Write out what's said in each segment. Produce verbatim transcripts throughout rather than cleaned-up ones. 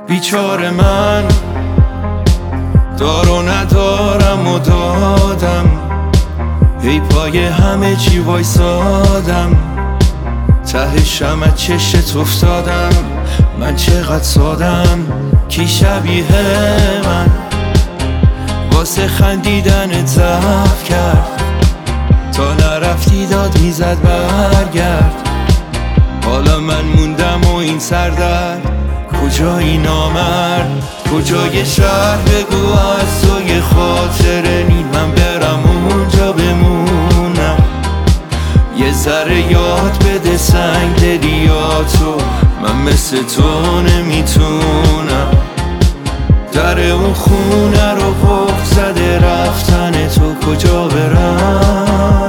بیچاره من دار و ندارم و دادم، هی پای همه چی وایسادم، ته شمع چشت افتادم. من چقدر سادم، کی شبیه من واسه خندیدن ضعف کرد، تا نرفتی داد میزد برگرد. حالا من موندم و این سردرد، کجایی نامرد، کجای شهر بگو از تو یه خاطره نی، من برم اونجا بمونم. یه ذره یاد بده سنگ دلیاتو، من مثل تو نمیتونم. در اون خونه رو قفل زده رفتن تو، کجا برم؟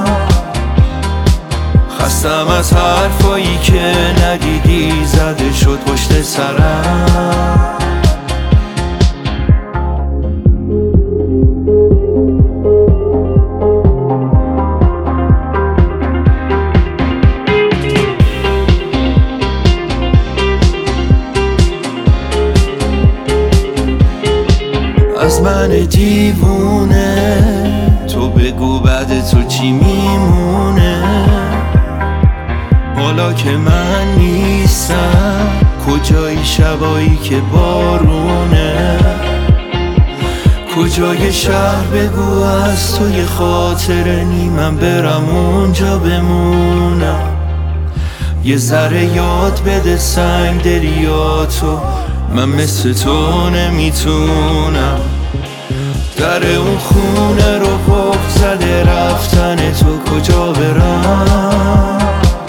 خستم از حرفایی که ندیدی زده شد پشت سرم. از من دیوونه تو بگو بعد تو چی میمونه، حالا که من نیستم کجایی شبایی که بارونه، کجای شهر بگو از تو یه خاطره نی، من برم اونجا بمونم. یه ذره یاد بده سنگ دلیاتو، من مثل تو نمیتونم. در اون خونه رو قفل زده رفتن تو، کجا برم؟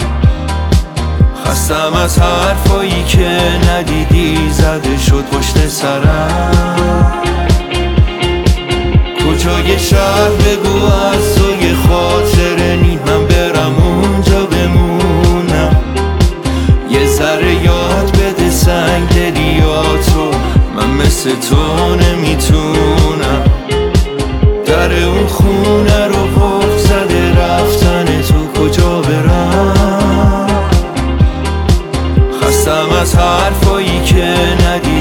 خستم از حرفایی که ندیدی زده شد پشت سرم. کجای شهر بگو از تو یه خاطره نی، من برم اونجا بمونم. یه ذره یاد بده سنگ دلیاتو، من مثل تو نمیتونم. در اون خونه رو قفل زده رفتن تو، کجا برم؟ خستم از حرفایی که ندیدی